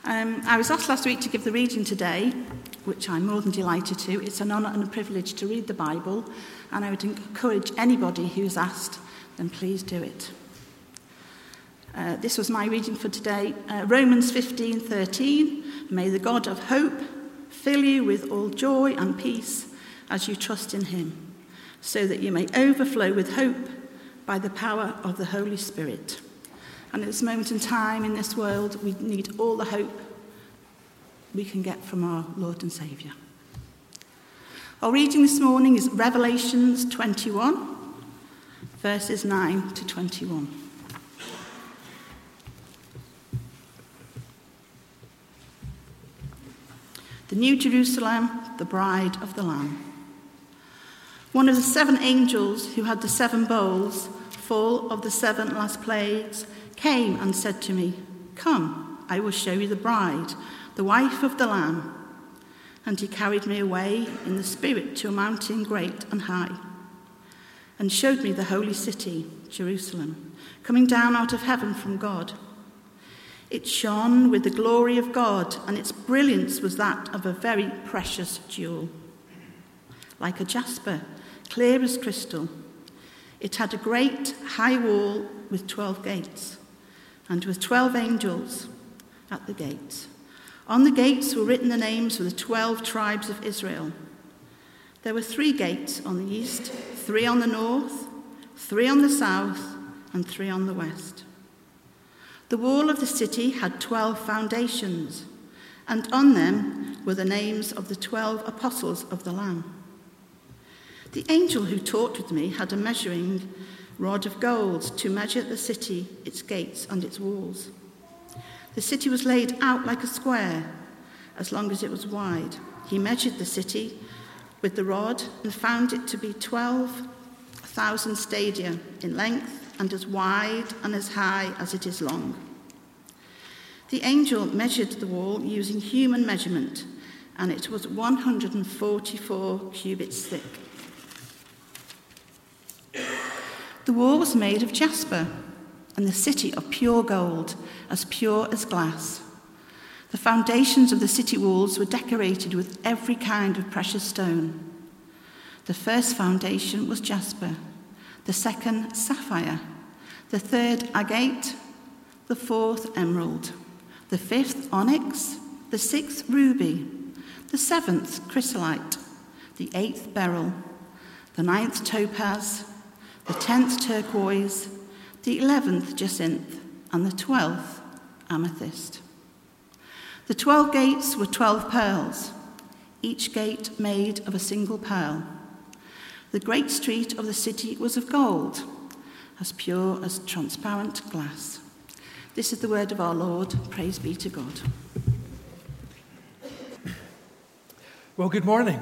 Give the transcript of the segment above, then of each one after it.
I was asked last week to give the reading today, which I'm more than delighted to. It's an honour and a privilege to read the Bible, and I would encourage anybody who's asked, then please do it. This was my reading for today. Romans 15:13. May the God of hope fill you with all joy and peace as you trust in him, so that you may overflow with hope by the power of the Holy Spirit. And at this moment in time in this world, we need all the hope we can get from our Lord and Saviour. Our reading this morning is Revelations 21, verses 9 to 21. The New Jerusalem, the bride of the Lamb. One of the 7 angels who had the 7 bowls full of the 7 last plagues came and said to me, "Come, I will show you the bride, the wife of the Lamb." And he carried me away in the Spirit to a mountain great and high, and showed me the holy city, Jerusalem, coming down out of heaven from God. It shone with the glory of God, and its brilliance was that of a very precious jewel, like a jasper, clear as crystal. It had a great high wall with 12 gates, and with 12 angels at the gates. On the gates were written the names of the 12 tribes of Israel. There were 3 gates on the east, 3 on the north, 3 on the south, and 3 on the west. The wall of the city had 12 foundations, and on them were the names of the 12 apostles of the Lamb. The angel who talked with me had a measuring rod of gold to measure the city, its gates, and its walls. The city was laid out like a square, as long as it was wide. He measured the city with the rod and found it to be 12,000 stadia in length, and as wide and as high as it is long. The angel measured the wall using human measurement, and it was 144 cubits thick. The wall was made of jasper, and the city of pure gold, as pure as glass. The foundations of the city walls were decorated with every kind of precious stone. The first foundation was jasper, the second sapphire, the third agate, the 4th emerald, the 5th onyx, the 6th ruby, the 7th chrysolite, the 8th beryl, the 9th topaz, the 10th turquoise, the 11th jacinth, and the 12th amethyst. The 12 gates were 12 pearls, each gate made of a single pearl. The great street of the city was of gold, as pure as transparent glass. This is the word of our Lord. Praise be to God. Well, good morning.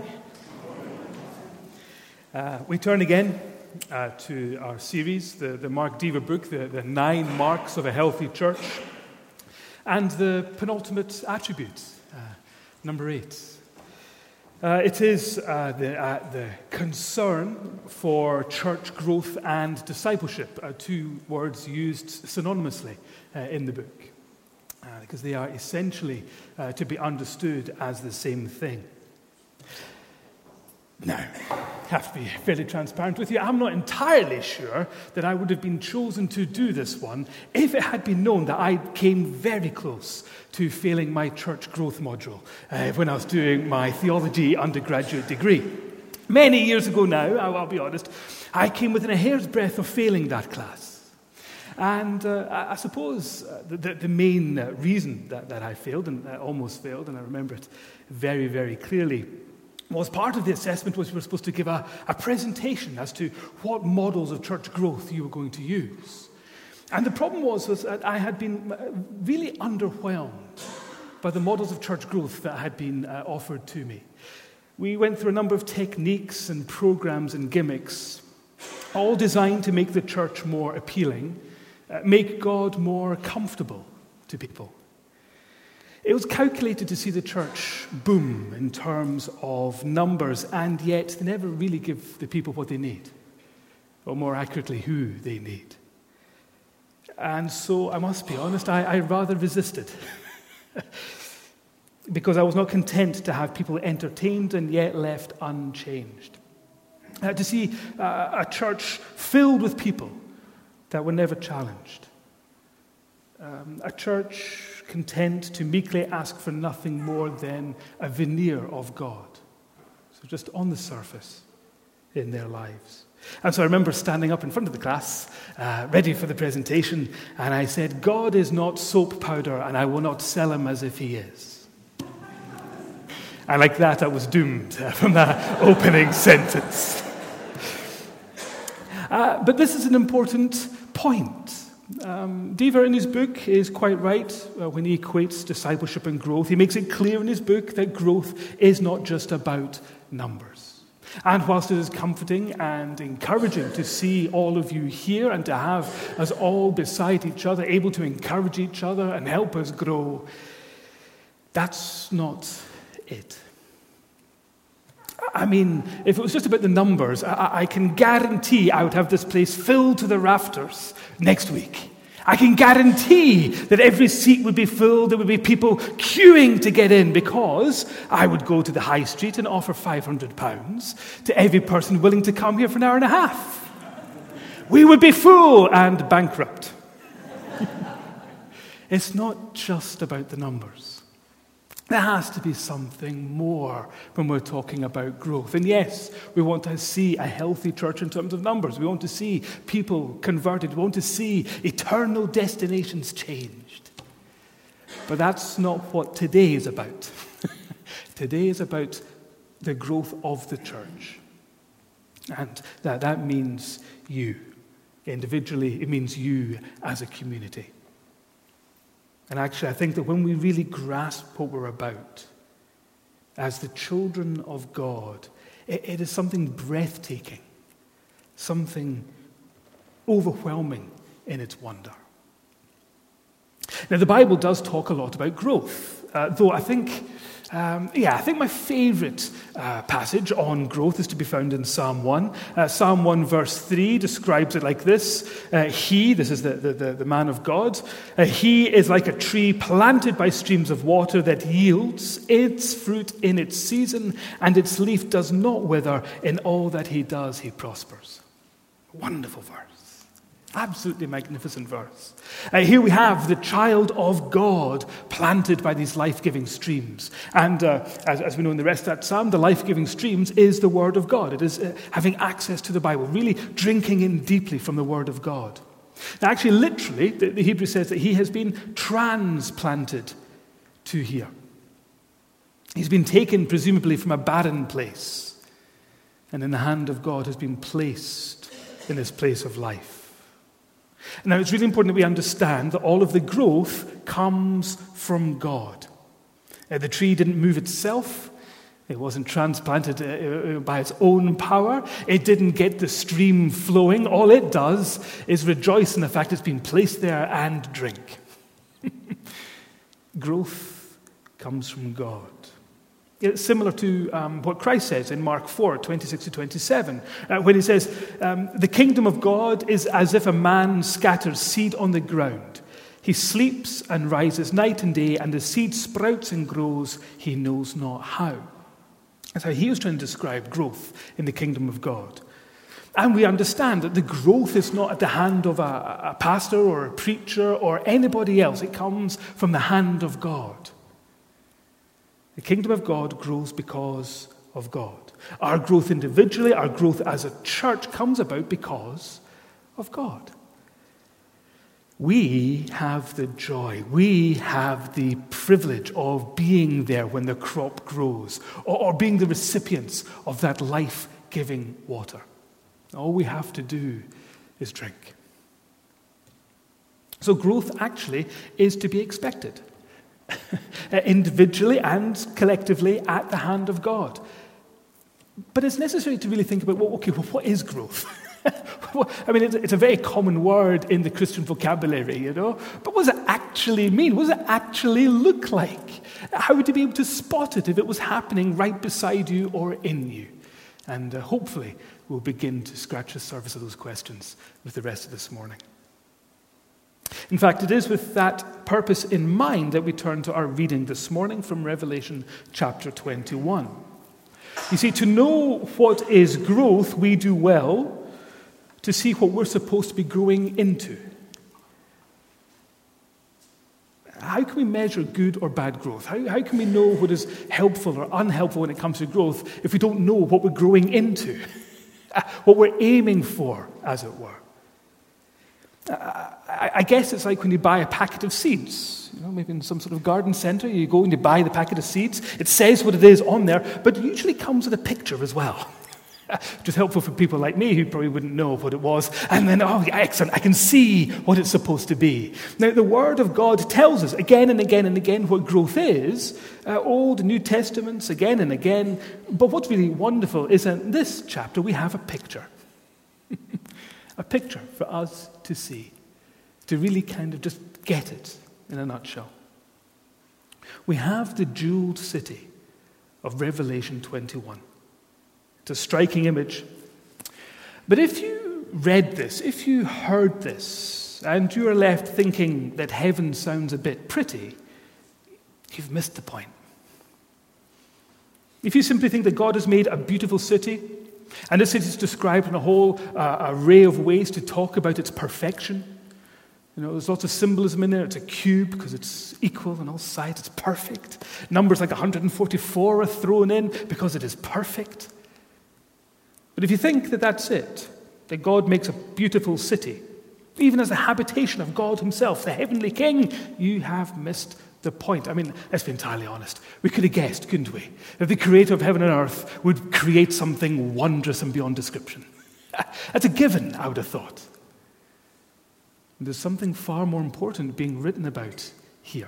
We turn again to our series, the Mark Dever book, the 9 marks of a healthy church, and the penultimate attribute, number 8. It is the concern for church growth and discipleship, 2 words used synonymously in the book, because they are essentially to be understood as the same thing. Now, I have to be fairly transparent with you. I'm not entirely sure that I would have been chosen to do this one if it had been known that I came very close to failing my church growth module when I was doing my theology undergraduate degree. Many years ago now, I'll be honest, I came within a hair's breadth of failing that class. And I suppose the main reason that I failed, and I almost failed, and I remember it very, very clearly, was part of the assessment was we were supposed to give a presentation as to what models of church growth you were going to use. And the problem was that I had been really underwhelmed by the models of church growth that had been offered to me. We went through a number of techniques and programs and gimmicks, all designed to make the church more appealing, make God more comfortable to people. It was calculated to see the church boom in terms of numbers, and yet they never really give the people what they need, or more accurately, who they need. And so I must be honest, I rather resisted. because I was not content to have people entertained and yet left unchanged. To see a church filled with people that were never challenged. A church content to meekly ask for nothing more than a veneer of God. So just on the surface in their lives. And so I remember standing up in front of the class, ready for the presentation, and I said, God is not soap powder, and I will not sell him as if he is. And like that, I was doomed from that opening sentence. But this is an important point. Dever in his book is quite right when he equates discipleship and growth. He makes it clear in his book that growth is not just about numbers. And whilst it is comforting and encouraging to see all of you here and to have us all beside each other, able to encourage each other and help us grow, that's not it. I mean, if it was just about the numbers, I can guarantee I would have this place filled to the rafters next week. I can guarantee that every seat would be full. There would be people queuing to get in because I would go to the high street and offer £500 to every person willing to come here for an hour and a half. We would be full and bankrupt. It's not just about the numbers. There has to be something more when we're talking about growth. And yes, we want to see a healthy church in terms of numbers. We want to see people converted. We want to see eternal destinations changed. But that's not what today is about. Today is about the growth of the church. And that means you. Individually, it means you as a community. And actually, I think that when we really grasp what we're about, as the children of God, it is something breathtaking, something overwhelming in its wonder. Now, the Bible does talk a lot about growth, though I think my favorite passage on growth is to be found in Psalm 1. Psalm 1 verse 3 describes it like this. This is the man of God, he is like a tree planted by streams of water that yields its fruit in its season, and its leaf does not wither. In all that he does, he prospers. Wonderful verse. Absolutely magnificent verse. Here we have the child of God planted by these life-giving streams. And as we know in the rest of that psalm, the life-giving streams is the Word of God. It is having access to the Bible, really drinking in deeply from the Word of God. Now actually, literally, the Hebrew says that he has been transplanted to here. He's been taken, presumably, from a barren place, and in the hand of God has been placed in this place of life. Now, it's really important that we understand that all of the growth comes from God. The tree didn't move itself. It wasn't transplanted by its own power. It didn't get the stream flowing. All it does is rejoice in the fact it's been placed there and drink. Growth comes from God. It's similar to what Christ says in Mark 4, 26 to 27, when he says, the kingdom of God is as if a man scatters seed on the ground. He sleeps and rises night and day, and the seed sprouts and grows, he knows not how. That's how he was trying to describe growth in the kingdom of God. And we understand that the growth is not at the hand of a pastor or a preacher or anybody else. It comes from the hand of God. The kingdom of God grows because of God. Our growth individually, our growth as a church comes about because of God. We have the joy, we have the privilege of being there when the crop grows, or being the recipients of that life-giving water. All we have to do is drink. So growth actually is to be expected. Individually and collectively at the hand of God. But it's necessary to really think about, what is growth? I mean, it's a very common word in the Christian vocabulary, you know. But what does it actually mean? What does it actually look like? How would you be able to spot it if it was happening right beside you or in you? And hopefully we'll begin to scratch the surface of those questions with the rest of this morning. In fact, it is with that purpose in mind that we turn to our reading this morning from Revelation chapter 21. You see, to know what is growth, we do well to see what we're supposed to be growing into. How can we measure good or bad growth? How can we know what is helpful or unhelpful when it comes to growth if we don't know what we're growing into, what we're aiming for, as it were? I guess it's like when you buy a packet of seeds. Maybe in some sort of garden centre, you go and you buy the packet of seeds. It says what it is on there, but it usually comes with a picture as well, which is helpful for people like me who probably wouldn't know what it was. And then, excellent, I can see what it's supposed to be. Now, the Word of God tells us again and again and again what growth is, Old and New Testaments again and again. But what's really wonderful is that in this chapter we have a picture. A picture for us to see, to really kind of just get it in a nutshell. We have the jeweled city of Revelation 21. It's a striking image. But if you read this, if you heard this, and you are left thinking that heaven sounds a bit pretty, you've missed the point. If you simply think that God has made a beautiful city, and this city is described in a whole array of ways to talk about its perfection. There's lots of symbolism in there. It's a cube because it's equal on all sides. It's perfect. Numbers like 144 are thrown in because it is perfect. But if you think that that's it, that God makes a beautiful city, even as a habitation of God himself, the heavenly king, you have missed the point. Let's be entirely honest. We could have guessed, couldn't we, that the creator of heaven and earth would create something wondrous and beyond description. That's a given, I would have thought. And there's something far more important being written about here.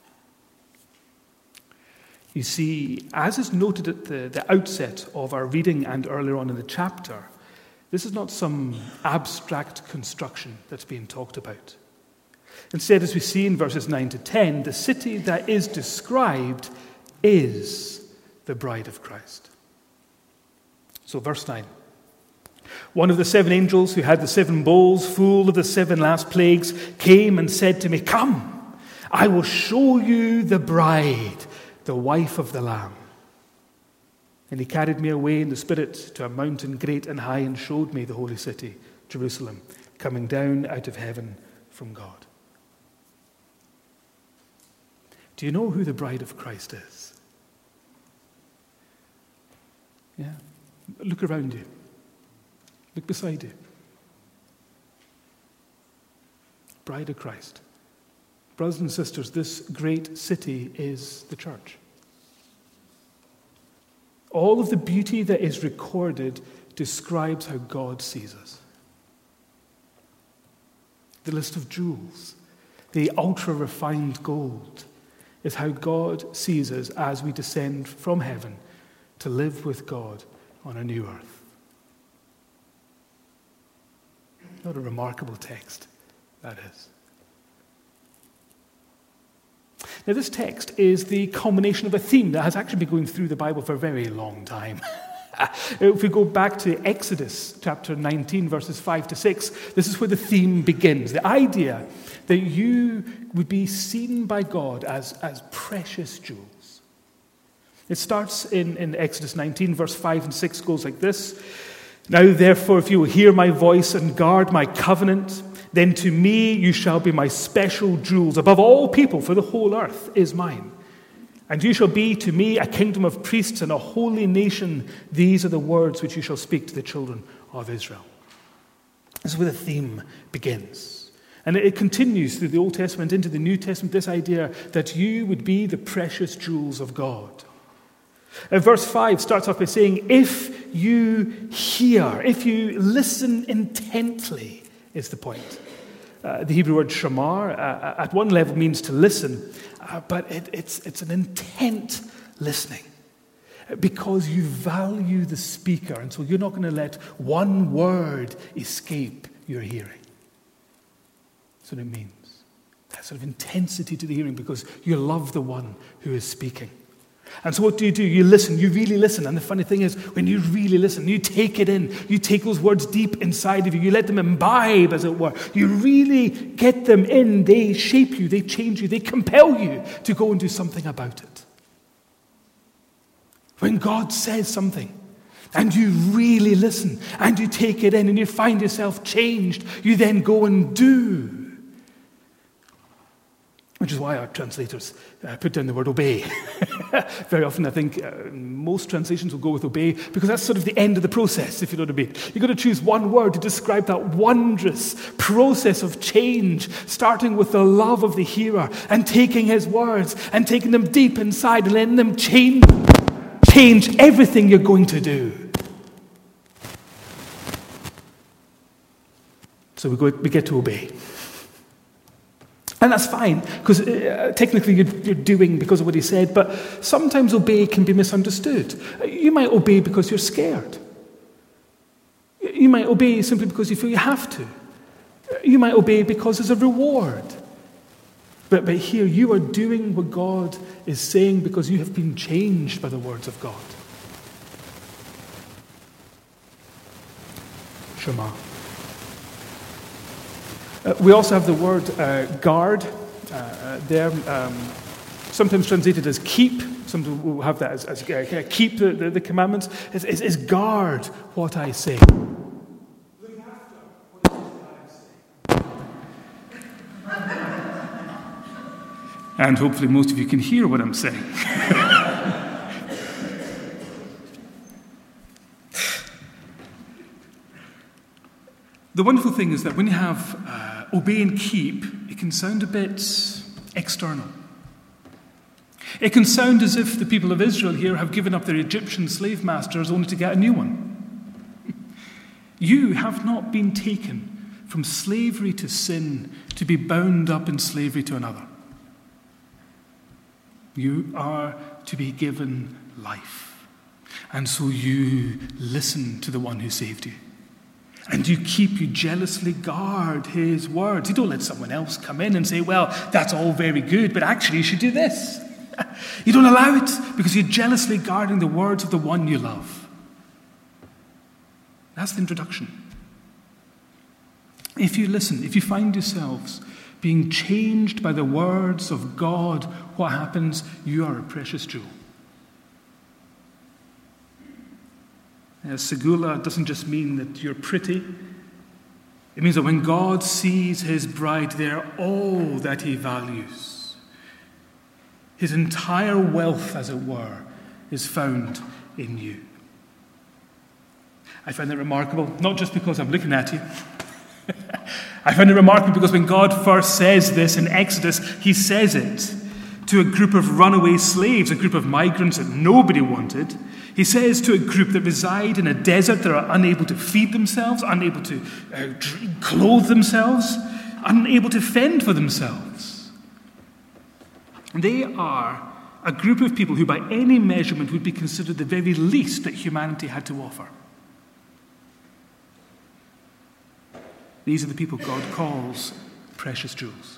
You see, as is noted at the outset of our reading and earlier on in the chapter, this is not some abstract construction that's being talked about. Instead, as we see in verses 9 to 10, the city that is described is the bride of Christ. So verse 9. One of the 7 angels who had the 7 bowls full of the 7 last plagues came and said to me, "Come, I will show you the bride, the wife of the Lamb." And he carried me away in the Spirit to a mountain great and high and showed me the holy city, Jerusalem, coming down out of heaven from God. Do you know who the bride of Christ is? Yeah. Look around you. Look beside you. Bride of Christ. Brothers and sisters, this great city is the church. All of the beauty that is recorded describes how God sees us. The list of jewels, the ultra-refined gold, is how God sees us as we descend from heaven to live with God on a new earth. What a remarkable text that is. Now, this text is the culmination of a theme that has actually been going through the Bible for a very long time. If we go back to Exodus chapter 19, verses 5 to 6, this is where the theme begins. The idea that you would be seen by God as precious jewels. It starts in Exodus 19, verse 5 and 6 goes like this. "Now, therefore, if you will hear my voice and guard my covenant, then to me you shall be my special jewels above all people, for the whole earth is mine. And you shall be to me a kingdom of priests and a holy nation. These are the words which you shall speak to the children of Israel." This is where the theme begins. And it continues through the Old Testament into the New Testament, this idea that you would be the precious jewels of God. Verse 5 starts off by saying, if you hear, if you listen intently, is the point. The Hebrew word shamar at one level means to listen, but it's an intent listening because you value the speaker, and so you're not going to let one word escape your hearing. That's what it means. That sort of intensity to the hearing because you love the one who is speaking. And so what do? You listen, you really listen. And the funny thing is, when you really listen, you take it in, you take those words deep inside of you, you let them imbibe, as it were. You really get them in, they shape you, they change you, they compel you to go and do something about it. When God says something, and you really listen, and you take it in, and you find yourself changed, you then go and do. Which is why our translators put down the word obey. Very often I think most translations will go with obey because that's sort of the end of the process, if you know what I mean. You've got to choose one word to describe that wondrous process of change, starting with the love of the hearer and taking his words and taking them deep inside and letting them change everything you're going to do. So we get to obey. And that's fine, because technically you're doing because of what he said, but sometimes obey can be misunderstood. You might obey because you're scared. You might obey simply because you feel you have to. You might obey because there's a reward. But here you are doing what God is saying because you have been changed by the words of God. Shema. We also have the word guard there, sometimes translated as keep. Sometimes we'll have that as keep the commandments. Is guard what I say. Look after what I say. And hopefully most of you can hear what I'm saying. The wonderful thing is that when you have obey and keep, it can sound a bit external. It can sound as if the people of Israel here have given up their Egyptian slave masters only to get a new one. You have not been taken from slavery to sin to be bound up in slavery to another. You are to be given life. And so you listen to the one who saved you. And you jealously guard his words. You don't let someone else come in and say, well, that's all very good, but actually you should do this. You don't allow it because you're jealously guarding the words of the one you love. That's the introduction. If you listen, if you find yourselves being changed by the words of God, what happens? You are a precious jewel. Segula doesn't just mean that you're pretty. It means that when God sees his bride, they're all that he values. His entire wealth, as it were, is found in you. I find that remarkable, not just because I'm looking at you. I find it remarkable because when God first says this in Exodus, he says it to a group of runaway slaves, a group of migrants that nobody wanted. He says to a group that reside in a desert that are unable to feed themselves, unable to clothe themselves, unable to fend for themselves. They are a group of people who by any measurement would be considered the very least that humanity had to offer. These are the people God calls precious jewels.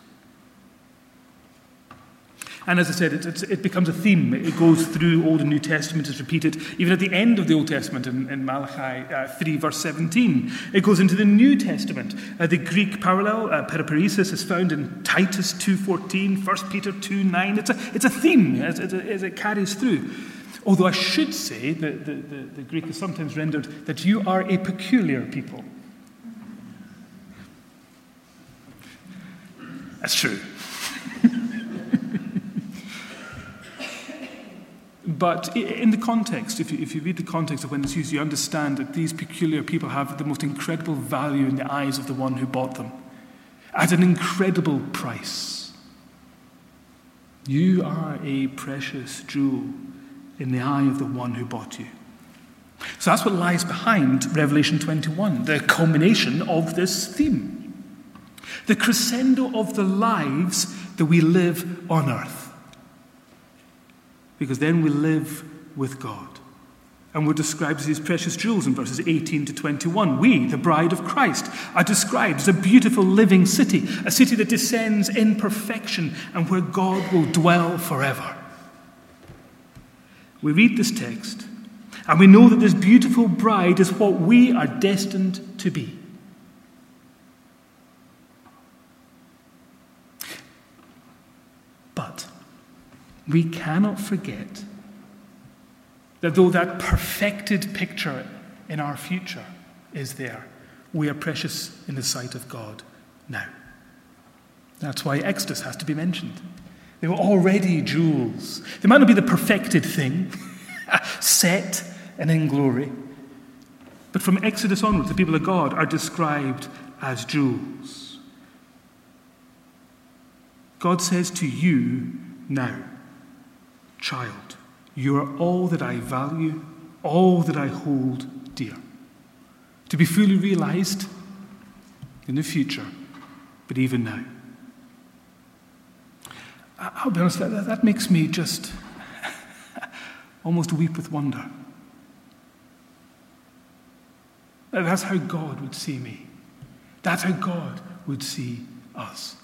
And as I said, it becomes a theme. It goes through Old and New Testament. It's repeated even at the end of the Old Testament in Malachi 3, verse 17. It goes into the New Testament. The Greek parallel, periparesis, is found in Titus 2:14, 1 Peter 2:9. It's a theme as it carries through. Although I should say that the Greek is sometimes rendered that you are a peculiar people. That's true. But in the context, if you read the context of when it's used, you understand that these peculiar people have the most incredible value in the eyes of the one who bought them, at an incredible price. You are a precious jewel in the eye of the one who bought you. So that's what lies behind Revelation 21, the culmination of this theme. The crescendo of the lives that we live on earth. Because then we live with God. And we're described as these precious jewels in verses 18 to 21. We, the bride of Christ, are described as a beautiful living city, a city that descends in perfection and where God will dwell forever. we read this text, and we know that this beautiful bride is what we are destined to be. But we cannot forget that though that perfected picture in our future is there, we are precious in the sight of God now. That's why Exodus has to be mentioned. They were already jewels. They might not be the perfected thing, set and in glory, but from Exodus onwards, the people of God are described as jewels. God says to you now, child, you are all that I value, all that I hold dear. To be fully realized in the future, but even now. I'll be honest, that makes me just almost weep with wonder. That's how God would see me. That's how God would see us.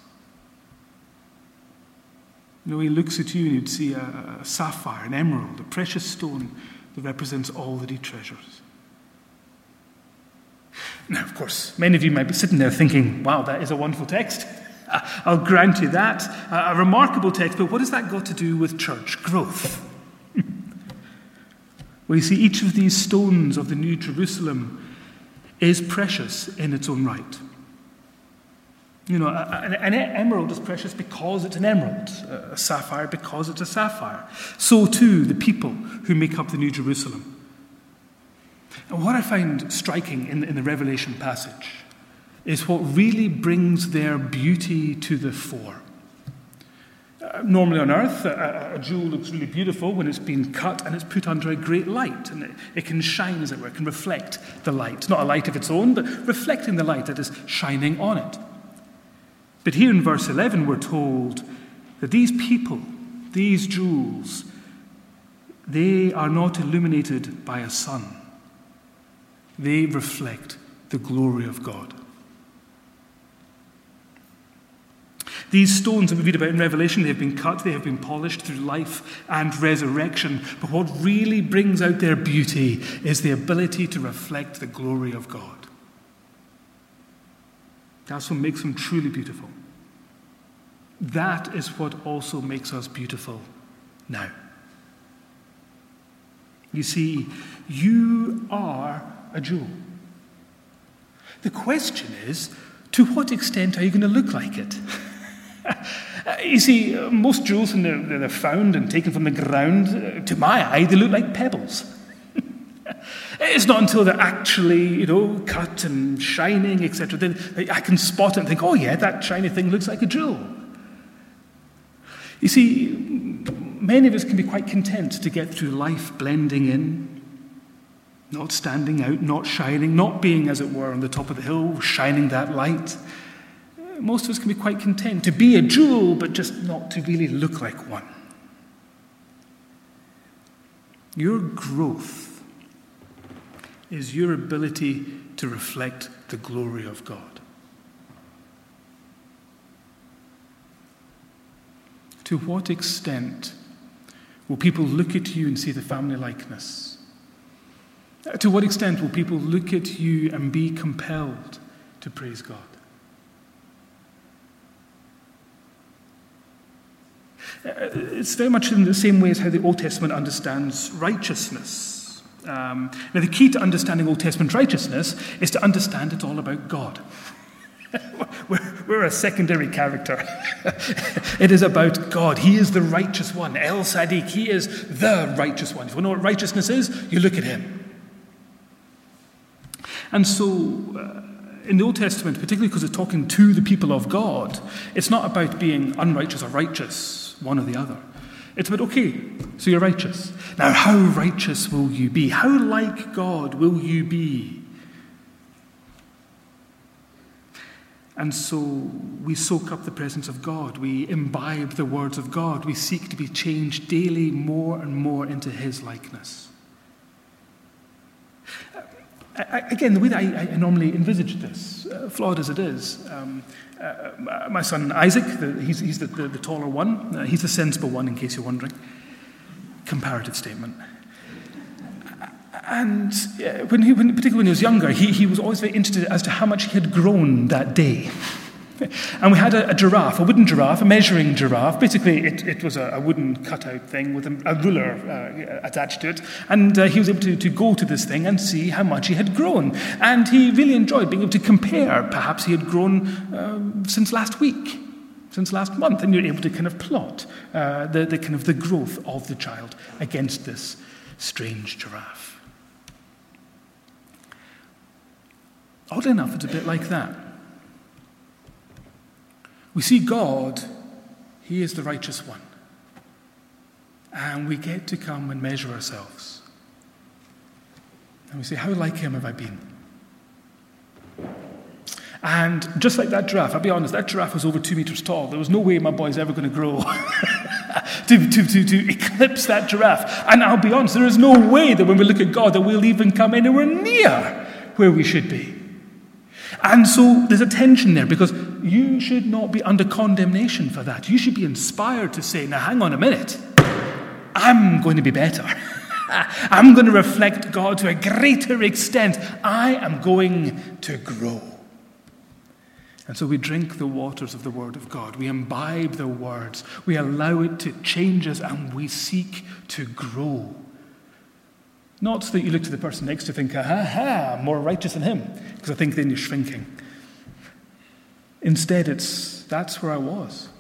You know, he looks at you and you'd see a sapphire, an emerald, a precious stone that represents all that he treasures. Now, of course, many of you might be sitting there thinking, wow, that is a wonderful text. I'll grant you that. A remarkable text, but what has that got to do with church growth? Well, you see, each of these stones of the New Jerusalem is precious in its own right. You know, an emerald is precious because it's an emerald, a sapphire because it's a sapphire. So too, the people who make up the New Jerusalem. And what I find striking in the Revelation passage is what really brings their beauty to the fore. Normally on earth, a jewel looks really beautiful when it's been cut and it's put under a great light, and it can shine, as it were, it can reflect the light. Not a light of its own, but reflecting the light that is shining on it. But here in verse 11, we're told that these people, these jewels, they are not illuminated by a sun. They reflect the glory of God. These stones that we read about in Revelation, they have been cut, they have been polished through life and resurrection. But what really brings out their beauty is the ability to reflect the glory of God. That's what makes them truly beautiful. That is what also makes us beautiful now. You see, you are a jewel. The question is, to what extent are you going to look like it? You see, most jewels, when they're found and taken from the ground, to my eye, they look like pebbles. It's not until they're actually, cut and shining, etc., that I can spot it and think, oh yeah, that shiny thing looks like a jewel. You see, many of us can be quite content to get through life blending in, not standing out, not shining, not being, as it were, on the top of the hill, shining that light. Most of us can be quite content to be a jewel, but just not to really look like one. Your growth is your ability to reflect the glory of God. To what extent will people look at you and see the family likeness? To what extent will people look at you and be compelled to praise God? It's very much in the same way as how the Old Testament understands righteousness. Now, the key to understanding Old Testament righteousness is to understand it's all about God. We're a secondary character. It is about God. He is the righteous one. El Sadiq, he is the righteous one. If you know what righteousness is, you look at him. And so, in the Old Testament, particularly because it's talking to the people of God, it's not about being unrighteous or righteous, one or the other. It's about, okay, so you're righteous. Now, how righteous will you be? How like God will you be? And so we soak up the presence of God. We imbibe the words of God. We seek to be changed daily more and more into his likeness. Again, the way that I normally envisage this, flawed as it is, my son Isaac, he's the taller one. He's the sensible one, in case you're wondering. comparative statement. And particularly when he was younger, he was always very interested as to how much he had grown that day. And we had a giraffe, a wooden giraffe, a measuring giraffe. Basically, it was a wooden cutout thing with a ruler attached to it. And he was able to go to this thing and see how much he had grown. And he really enjoyed being able to compare. Perhaps he had grown since last week, since last month. And you're able to kind of plot the growth of the child against this strange giraffe. Oddly enough, it's a bit like that. We see God, he is the righteous one. And we get to come and measure ourselves. And we say, how like him have I been? And just like that giraffe, I'll be honest, that giraffe was over 2 meters tall. There was no way my boy's ever going to grow to eclipse that giraffe. And I'll be honest, there is no way that when we look at God that we'll even come anywhere near where we should be. And so there's a tension there, because you should not be under condemnation for that. You should be inspired to say, now hang on a minute, I'm going to be better. I'm going to reflect God to a greater extent. I am going to grow. And so we drink the waters of the Word of God. We imbibe the words. We allow it to change us, and we seek to grow. Not so that you look to the person next to you and think, I'm more righteous than him, because I think then you're shrinking. Instead, that's where I was.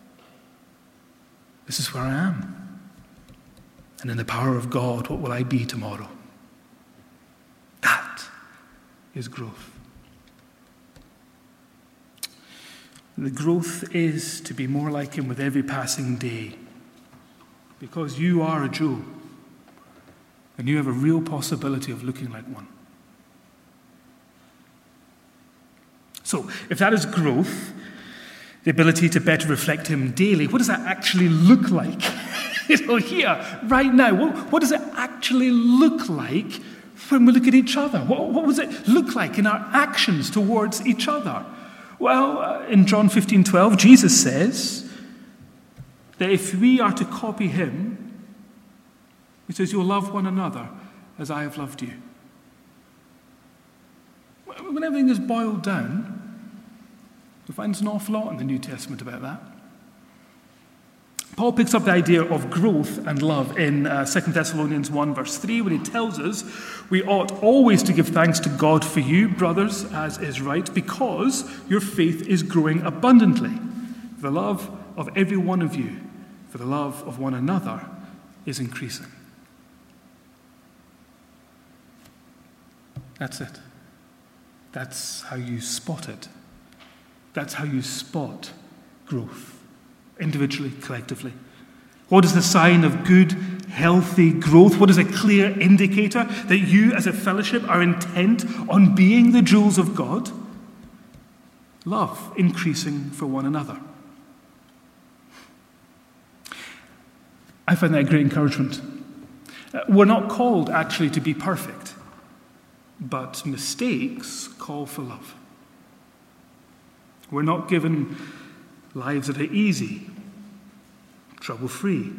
This is where I am. And in the power of God, what will I be tomorrow? That is growth. The growth is to be more like him with every passing day, because you are a Job. And you have a real possibility of looking like one. So, if that is growth, the ability to better reflect him daily, what does that actually look like? Here, right now, what does it actually look like when we look at each other? What does it look like in our actions towards each other? Well, in John 15:12, Jesus says that if we are to copy him, he says, you'll love one another as I have loved you. When everything is boiled down, we find an awful lot in the New Testament about that. Paul picks up the idea of growth and love in 2 Thessalonians 1 verse 3, when he tells us we ought always to give thanks to God for you, brothers, as is right, because your faith is growing abundantly. The love of every one of you, for the love of one another, is increasing. That's it. That's how you spot it. That's how you spot growth, individually, collectively. What is the sign of good, healthy growth? What is a clear indicator that you as a fellowship are intent on being the jewels of God? Love increasing for one another. I find that a great encouragement. We're not called actually to be perfect. But mistakes call for love. We're not given lives that are easy, trouble-free.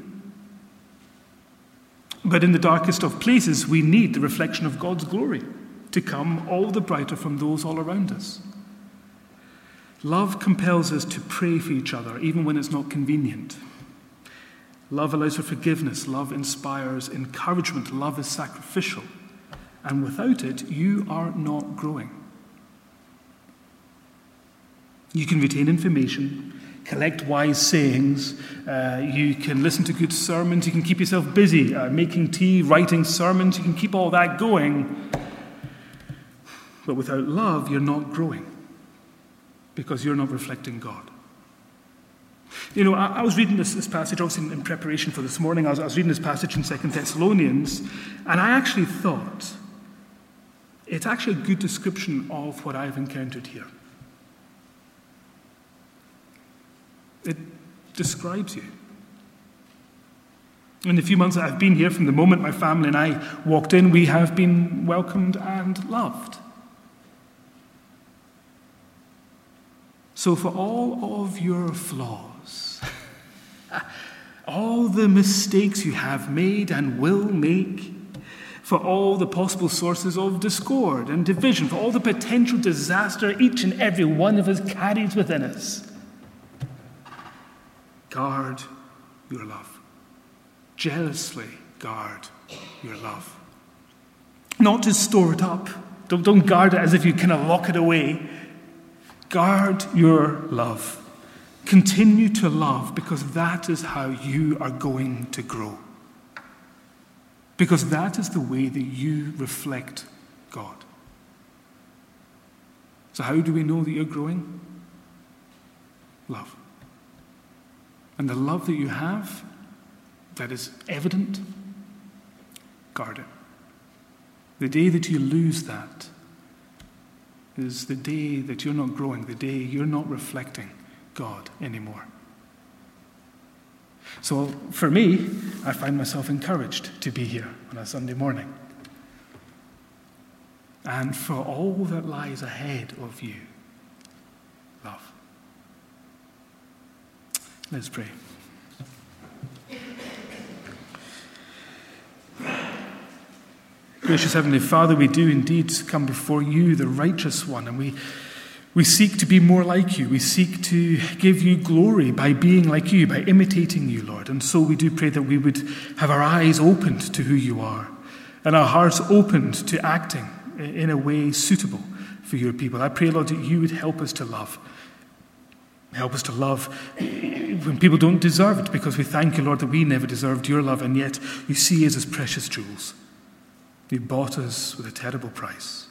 But in the darkest of places, we need the reflection of God's glory to come all the brighter from those all around us. Love compels us to pray for each other, even when it's not convenient. Love allows for forgiveness. Love inspires encouragement. Love is sacrificial. And without it, you are not growing. You can retain information, collect wise sayings, you can listen to good sermons, you can keep yourself busy making tea, writing sermons, you can keep all that going. But without love, you're not growing, because you're not reflecting God. You know, I was reading this passage, obviously in preparation for this morning. I was reading this passage in 2 Thessalonians, and I actually thought, it's actually a good description of what I've encountered here. It describes you. In the few months that I've been here, from the moment my family and I walked in, we have been welcomed and loved. So for all of your flaws, all the mistakes you have made and will make, for all the possible sources of discord and division, for all the potential disaster each and every one of us carries within us. Guard your love. Jealously guard your love. Not to store it up. Don't guard it as if you kind of lock it away. Guard your love. Continue to love, because that is how you are going to grow. Because that is the way that you reflect God. So how do we know that you're growing? Love. And the love that you have, that is evident, guard it. The day that you lose that is the day that you're not growing, the day you're not reflecting God anymore. So for me, I find myself encouraged to be here on a Sunday morning. And for all that lies ahead of you, love. Let's pray. Gracious Heavenly Father, we do indeed come before you, the righteous one, and we seek to be more like you. We seek to give you glory by being like you, by imitating you, Lord. And so we do pray that we would have our eyes opened to who you are and our hearts opened to acting in a way suitable for your people. I pray, Lord, that you would help us to love. Help us to love when people don't deserve it, because we thank you, Lord, that we never deserved your love, and yet you see us as precious jewels. You bought us with a terrible price.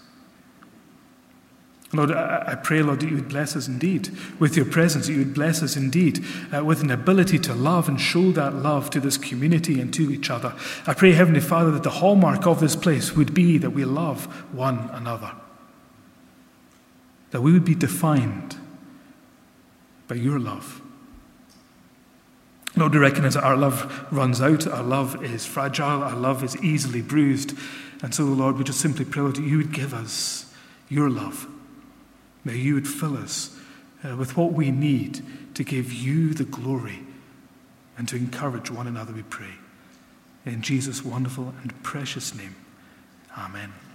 Lord, I pray, Lord, that you would bless us indeed with your presence, that you would bless us indeed with an ability to love and show that love to this community and to each other. I pray, Heavenly Father, that the hallmark of this place would be that we love one another, that we would be defined by your love. Lord, we recognize that our love runs out, our love is fragile, our love is easily bruised. And so, Lord, we just simply pray, Lord, that you would give us your love. May you would fill us with what we need to give you the glory and to encourage one another, we pray. In Jesus' wonderful and precious name, amen.